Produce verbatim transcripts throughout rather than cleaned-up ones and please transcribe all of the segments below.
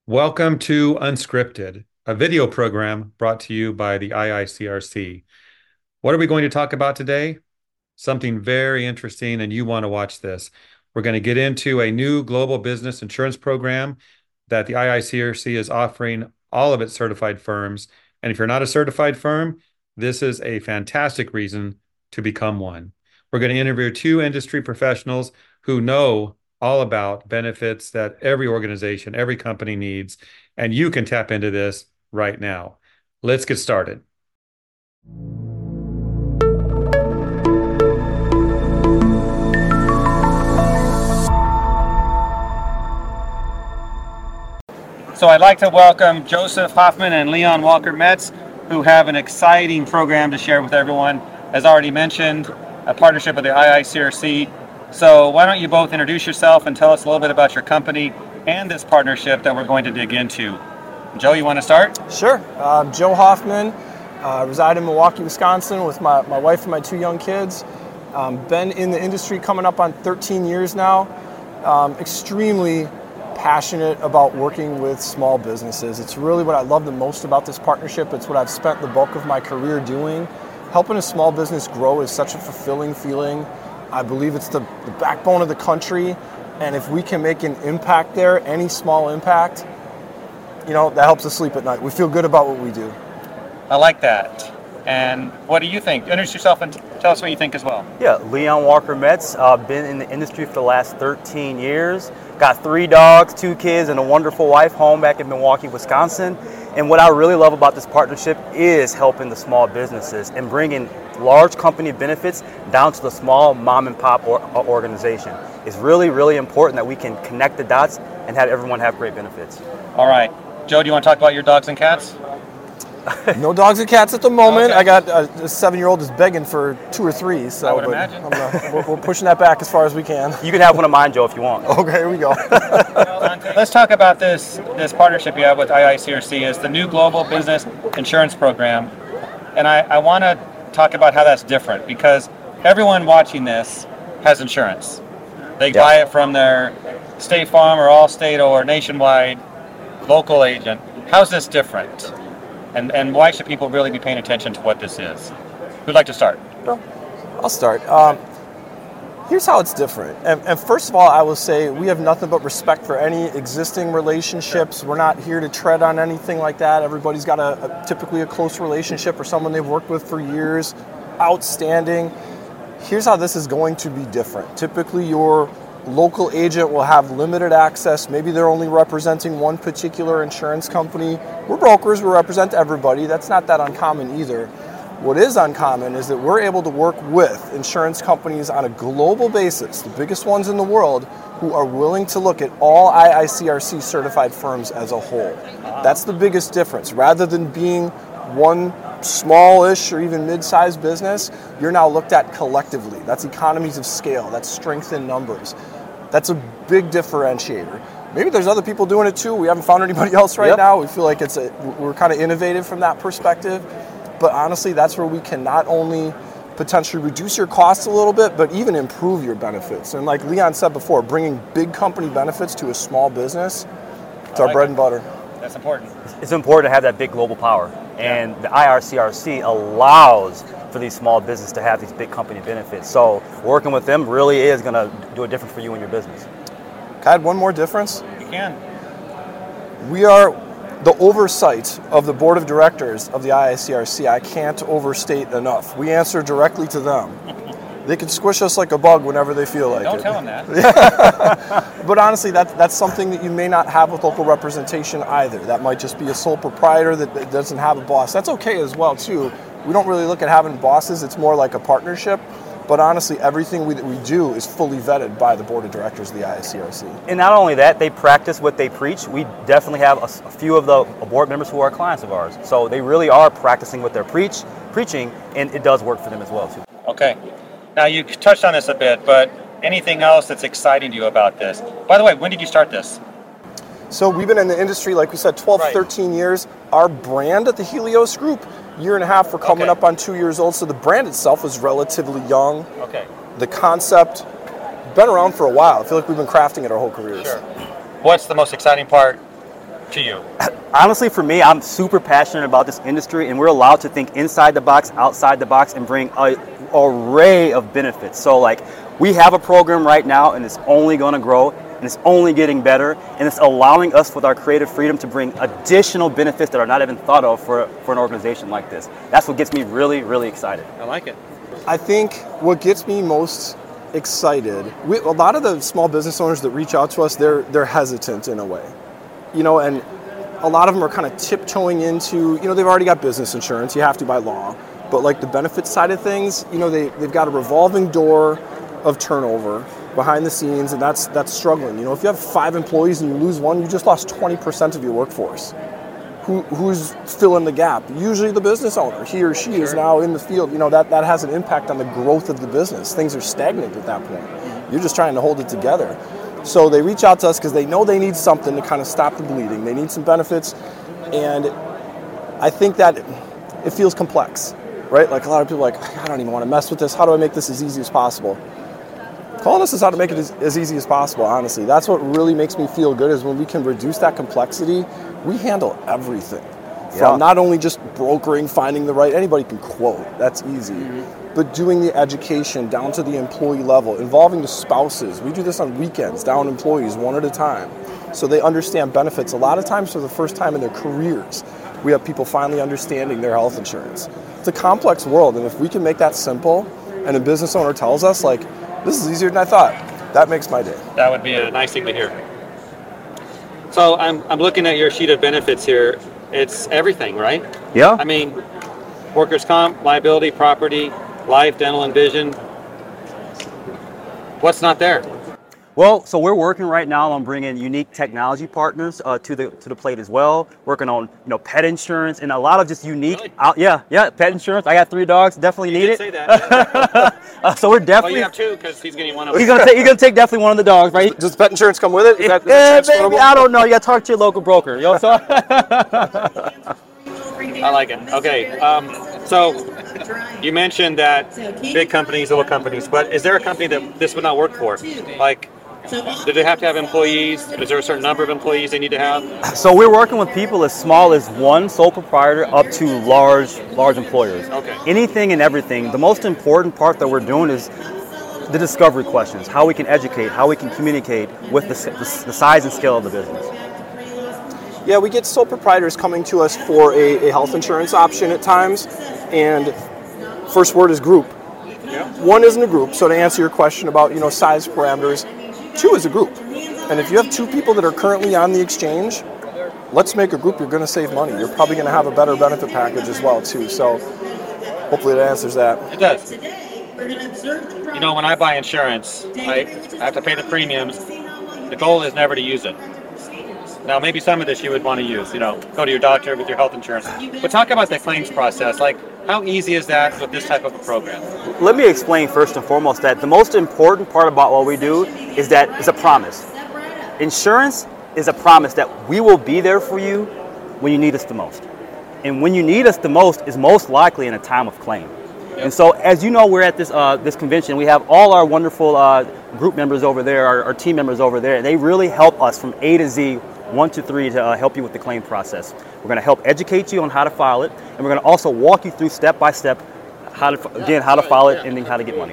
Welcome to Unscripted, a video program brought to you by the I I C R C. What are we going to talk about today? Something very interesting, and you want to watch this. We're going to get into a new global business insurance program that the I I C R C is offering all of its certified firms. And if you're not a certified firm, this is a fantastic reason to become one. We're going to interview two industry professionals who know all about benefits that every organization, every company needs, and you can tap into this right now. Let's get started. So I'd like to welcome Joseph Hoffman and Leon Walker-Metz, who have an exciting program to share with everyone. As already mentioned, a partnership with the I I C R C. So why don't you both introduce yourself and tell us a little bit about your company and this partnership that we're going to dig into. Joe, you want to start? Sure. Um, Joe Hoffman, uh, reside in Milwaukee, Wisconsin with my, my wife and my two young kids. Um, been in the industry coming up on thirteen years now. Um, extremely passionate about working with small businesses. It's really what I love the most about this partnership. It's what I've spent the bulk of my career doing. Helping a small business grow is such a fulfilling feeling. I believe it's the, the backbone of the country, and if we can make an impact there, any small impact, you know, that helps us sleep at night. We feel good about what we do. I like that. And what do you think? Introduce yourself and tell us what you think as well. Yeah, Leon Walker-Metz, uh, been in the industry for the last thirteen years. Got three dogs, two kids, and a wonderful wife, home back in Milwaukee, Wisconsin. And what I really love about this partnership is helping the small businesses and bringing large company benefits down to the small mom and pop or, or organization. It's really, really important that we can connect the dots and have everyone have great benefits. All right. Joe, do you want to talk about your dogs and cats? No dogs and cats at the moment. Okay. I got a, a seven-year-old is begging for two or three. So I would but imagine. I'm, uh, we're, we're pushing that back as far as we can. You can have one of mine, Joe, if you want. Okay, here we go. Let's talk about this this partnership you have with I I C R C. Is the new global business insurance program, and I, I want to talk about how that's different because everyone watching this has insurance. They Yeah. buy it from their State Farm or Allstate or Nationwide local agent. How's this different? And and why should people really be paying attention to what this is? Who'd like to start? I'll start. Um, here's how it's different. And, and first of all, I will say we have nothing but respect for any existing relationships. We're not here to tread on anything like that. Everybody's got a, a typically a close relationship or someone they've worked with for years. Outstanding. Here's how this is going to be different. Typically, your local agent will have limited access. Maybe they're only representing one particular insurance company. We're brokers, we represent everybody. That's not that uncommon either. What is uncommon is that we're able to work with insurance companies on a global basis, the biggest ones in the world, who are willing to look at all I I C R C certified firms as a whole. That's the biggest difference. Rather than being one smallish or even mid-sized business, you're now looked at collectively. That's economies of scale. That's strength in numbers. That's a big differentiator. Maybe there's other people doing it too. We haven't found anybody else right Yep. now. We feel like it's a, we're kind of innovative from that perspective. But honestly, that's where we can not only potentially reduce your costs a little bit, but even improve your benefits. And like Leon said before, bringing big company benefits to a small business, it's I our like bread it. and butter. That's important. It's important to have that big global power. And the I R C R C allows for these small businesses to have these big company benefits. So working with them really is going to do a difference for you and your business. Can I add one more difference? You can. We are the oversight of the board of directors of the I I C R C. I can't overstate enough. We answer directly to them. They can squish us like a bug whenever they feel like Don't it. tell them that. But honestly, that, that's something that you may not have with local representation either. That might just be a sole proprietor that, that doesn't have a boss. That's okay as well, too. We don't really look at having bosses. It's more like a partnership. But honestly, everything we, that we do is fully vetted by the board of directors of the I I C R C. And not only that, they practice what they preach. We definitely have a, a few of the board members who are clients of ours. So they really are practicing what they're preach, preaching, and it does work for them as well, too. Okay. Now, you touched on this a bit, but anything else that's exciting to you about this? By the way, when did you start this? So we've been in the industry, like we said, twelve, Right. thirteen years. Our brand at the Helios Group, year and a half, we're coming Okay. up on two years old. So the brand itself is relatively young. Okay. The concept, been around for a while. I feel like we've been crafting it our whole careers. Sure. What's the most exciting part to you? Honestly, for me, I'm super passionate about this industry, and we're allowed to think inside the box, outside the box, and bring a array of benefits. So like, we have a program right now, and it's only going to grow, and it's only getting better, and it's allowing us with our creative freedom to bring additional benefits that are not even thought of for, for an organization like this. That's what gets me really, really excited. I like it. I think what gets me most excited, we, a lot of the small business owners that reach out to us, they're they're hesitant in a way, you know, and a lot of them are kind of tiptoeing into, you know, they've already got business insurance, you have to by law, but like the benefits side of things, you know, they, they've got a revolving door of turnover behind the scenes, and that's that's struggling. You know, if you have five employees and you lose one, you just lost twenty percent of your workforce. Who, who's filling the gap? Usually the business owner. He or she sure. is now in the field. You know, that, that has an impact on the growth of the business. Things are stagnant at that point. Mm-hmm. You're just trying to hold it together. So they reach out to us because they know they need something to kind of stop the bleeding. They need some benefits. And I think that it feels complex, right? Like a lot of people are like, I don't even want to mess with this. How do I make this as easy as possible? Calling us is how to make it as, as easy as possible, honestly. That's what really makes me feel good, is when we can reduce that complexity. We handle everything. Yeah. From not only just brokering, finding the right, anybody can quote, that's easy. Mm-hmm. But doing the education down to the employee level, involving the spouses. We do this on weekends, down employees one at a time, so they understand benefits. A lot of times for the first time in their careers, we have people finally understanding their health insurance. It's a complex world, and if we can make that simple, and a business owner tells us, like, this is easier than I thought, that makes my day. That would be a nice thing to hear. So I'm I'm looking at your sheet of benefits here. It's everything, right? Yeah. I mean, workers' comp, liability, property, life, dental, and vision. What's not there? Well, so we're working right now on bringing unique technology partners uh, to the to the plate as well. Working on, you know, pet insurance and a lot of just unique. Really? Uh, yeah, yeah, pet insurance. I got three dogs. Definitely You need did it. say that. uh, so we're definitely. Well, you have two because he's getting one of them. You're gonna take. You're gonna take definitely one of the dogs, right? Does pet insurance come with it? Is that, is Yeah, that maybe, transferable? I don't know. You gotta talk to your local broker. You know what I'm saying? I like it. Okay. Um, so you mentioned that big companies, little companies, but is there a company that this would not work for? Like, do they have to have employees? Is there a certain number of employees they need to have? So we're working with people as small as one sole proprietor up to large, large employers. Okay. Anything and everything. The most important part that we're doing is the discovery questions, how we can educate, how we can communicate with the, the, the size and scale of the business. Yeah, we get sole proprietors coming to us for a, a health insurance option at times, and first word is group. Yeah. One isn't a group, so to answer your question about, you know, size parameters, two is a group. And if you have two people that are currently on the exchange, let's make a group. You're going to save money. You're probably going to have a better benefit package as well, too. So hopefully that answers that. It does. You know, when I buy insurance, I, I have to pay the premiums. The goal is never to use it. Now, maybe some of this you would want to use, you know, go to your doctor with your health insurance. But talk about the claims process. Like, how easy is that with this type of a program? Let me explain first and foremost that the most important part about what we do is that it's a promise. Insurance is a promise that we will be there for you when you need us the most. And when you need us the most is most likely in a time of claim. Yep. And so, as you know, we're at this uh, this convention. We have all our wonderful uh, group members over there, our, our team members over there, and they really help us from A to Z, one to three, to uh, help you with the claim process. We're going to help educate you on how to file it, and we're going to also walk you through step by step how to, again, how to file it and then how to get money.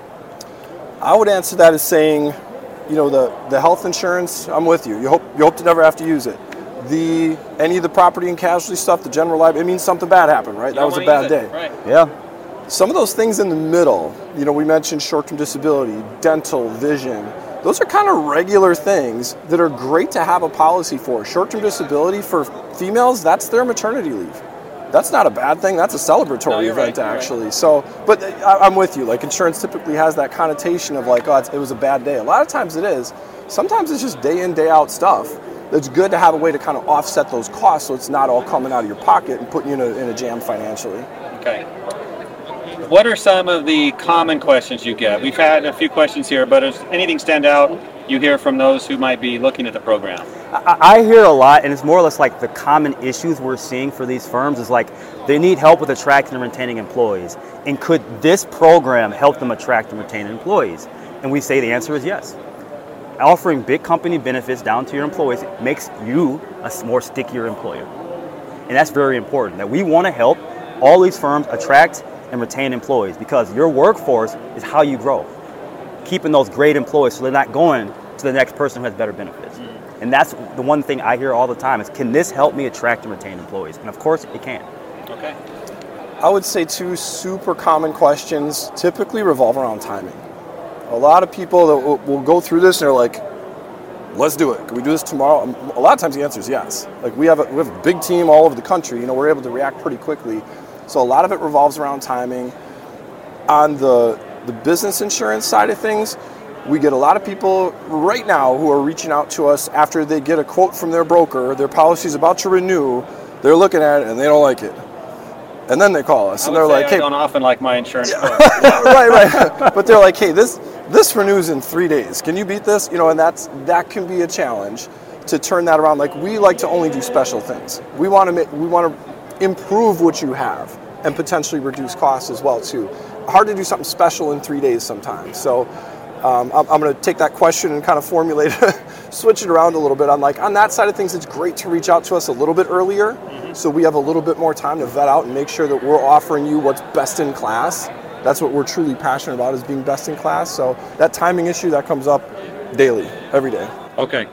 I would answer that as saying, you know, the, the health insurance, I'm with you. You hope you hope to never have to use it. The any of the property and casualty stuff, the general liability, it means something bad happened, right? That was a bad day. Right. Yeah. Some of those things in the middle, you know, we mentioned short-term disability, dental, vision. Those are kind of regular things that are great to have a policy for. Short-term disability for females, that's their maternity leave. That's not a bad thing. That's a celebratory No, you're event, right, you're actually. Right. So, but I, I'm with you. Like, insurance typically has that connotation of like, oh, it's, it was a bad day. A lot of times it is. Sometimes it's just day in, day out stuff. It's good to have a way to kind of offset those costs so it's not all coming out of your pocket and putting you in a, in a jam financially. Okay. What are some of the common questions you get? We've had a few questions here, but does anything stand out you hear from those who might be looking at the program? I, I hear a lot, and it's more or less like the common issues we're seeing for these firms is like they need help with attracting and retaining employees. And could this program help them attract and retain employees? And we say the answer is yes. offering big company benefits down to your employees makes you a more stickier employer. And that's very important, that we want to help all these firms attract and retain employees, because your workforce is how you grow. Keeping those great employees so they're not going to the next person who has better benefits. Mm-hmm. And that's the one thing I hear all the time is, can this help me attract and retain employees? And of course it can. Okay. I would say two super common questions typically revolve around timing. A lot of people that will, will go through this and they're like, let's do it. Can we do this tomorrow? A lot of times the answer is yes. Like we have a, we have a big team all over the country. You know, we're able to react pretty quickly. So a lot of it revolves around timing. On the the business insurance side of things, we get a lot of people right now who are reaching out to us after they get a quote from their broker, their policy is about to renew, they're looking at it and they don't like it. And then they call us I and they're like, I hey, don't often like my insurance. yeah. right, right. But they're like, hey, this this renews in three days. Can you beat this? You know, and that's that can be a challenge to turn that around. Like we like to only do special things. We want to make we want to improve what you have and potentially reduce costs as well too. Hard to do something special in three days sometimes. So um, I'm, I'm going to take that question and kind of formulate, switch it around a little bit. On like on that side of things, it's great to reach out to us a little bit earlier, mm-hmm. so we have a little bit more time to vet out and make sure that we're offering you what's best in class. That's what we're truly passionate about, is being best in class. So that timing issue, that comes up daily, every day. Okay.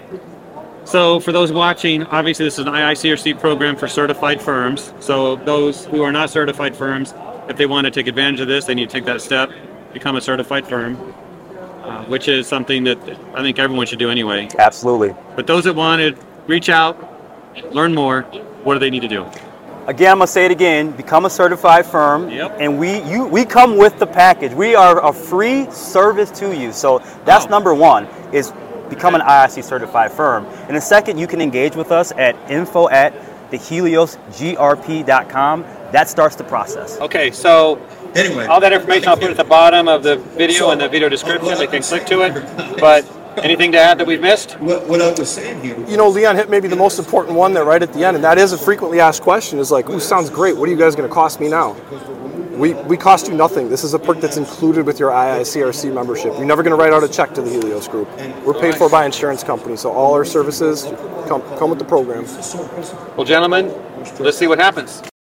So for those watching, obviously this is an I I C R C program for certified firms. So those who are not certified firms, if they want to take advantage of this, they need to take that step, become a certified firm, uh, which is something that I think everyone should do anyway. Absolutely. But those that want to reach out, learn more, what do they need to do? Again, I'm gonna say it again, become a certified firm. Yep. And we you we come with the package. We are a free service to you. So that's Wow. number one, is become an I I C certified firm. And the second, you can engage with us at info at the helios G R P dot com. That starts the process. Okay, so Anyway, all that information I'll put at the bottom of the video and the video description. They can click to it. But anything to add that we've missed? what, what I was saying here, You know, Leon hit maybe the most important one there right at the end, and that is a frequently asked question, is like, ooh, sounds great. What are you guys going to cost me now? We we cost you nothing. This is a perk that's included with your I I C R C membership. You're never going to write out a check to the Helios Group. We're paid for by insurance companies, so all our services come come with the program. Well, gentlemen, let's see what happens.